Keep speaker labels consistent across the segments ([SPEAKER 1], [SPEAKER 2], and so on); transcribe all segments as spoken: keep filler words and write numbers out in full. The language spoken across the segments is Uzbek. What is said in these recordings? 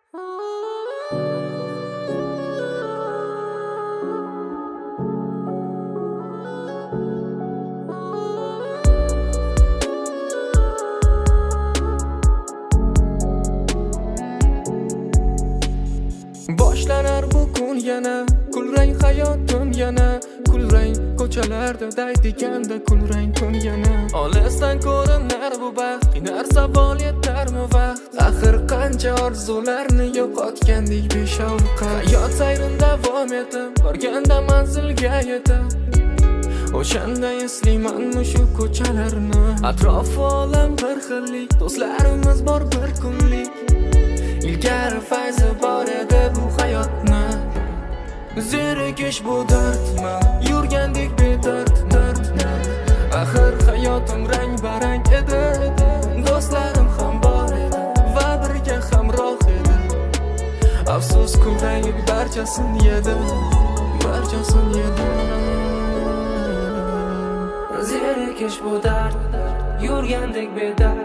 [SPEAKER 1] Boshlanar bu kun yana, kulrang hayotim yana, kulrang ko'chalarda daydiganda kulrang kun yana. Olisdan ko'rinar bu baxt, qinar savol yetarmi vaqt? Axir qancha orzularni yo'qotgandik beshavqat. Hayot sayrin davom etib, borganda manzilga yetib, o'shanda eslaymanmi shu ko'chalarni. Atrof olam bir xillik, do'stlarimiz bor bir kunlik. Ilgari fayzi bor edi bu hayotni. Zerikish bu dardmi? Yurgandik bedard, dard, dard. Axir hayotim rang barang edi, do'stlarim ham bor edi va birga hamroh edi. Afsus kulrang barchasini yedi, barchasini yedi.
[SPEAKER 2] Zerikish bu dard, yurgandik bedard.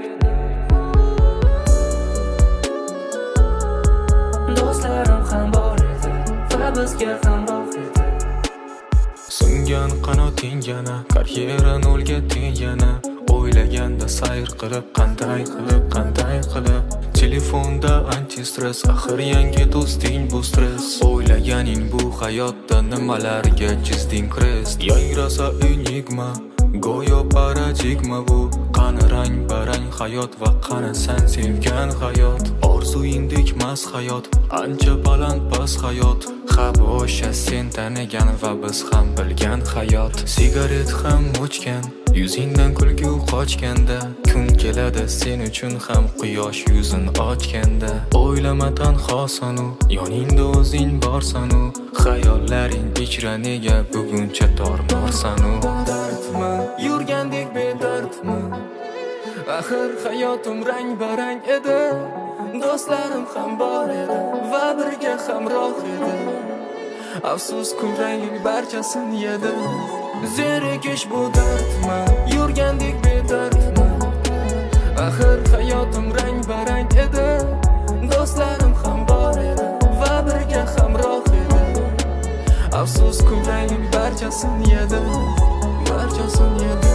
[SPEAKER 2] Do'stlarim ham bor edi va bizga hamroh edi.
[SPEAKER 1] Singan qanoting yana, karyera nolga teng yana. O'ylaganda sayr qilib, qanday qilib, qanday qilib. Telefonda anti-stress, axir yangi do'sting bu stress. O'ylaganing bu hayotda nimalarga chizding crest. Yangrasa enigma, go'yo paradigma bu. Qani rang barang hayot va qani sen sevgan hayot. Orzuyingdek mas hayot, ancha baland pas hayot. Ha bu o'sha sen tanigan va biz ham bilgan hayot. Sigaret ham o'chgan, yuzingdan kulgu qochganda. Kun keladi sen uchun ham quyosh yuzin ochganda. O'ylama tanhosanu, yoningda o'zing borsanu. Xayollaring ichra nega buguncha tormorsanu. Dardmi, yurgandik bedardmi? Axir hayotim rang barang edi, do'stlarim ham bor edi va birga hamroh edi. Afsus kulrang barchasini yedi. Zerikish bu dardmi? Yurgandik bedardmi? Axir hayotim rang barang edi, do'stlarim ham bor edi va birga hamroh edi. Afsus kulrang barchasini yedi, barchasini yedi.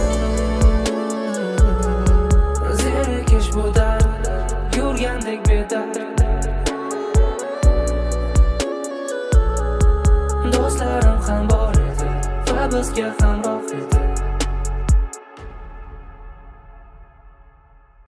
[SPEAKER 2] Zerikish bu dard, yurgandik bedard. Do'stlarim ham bor edi va bizga hamroh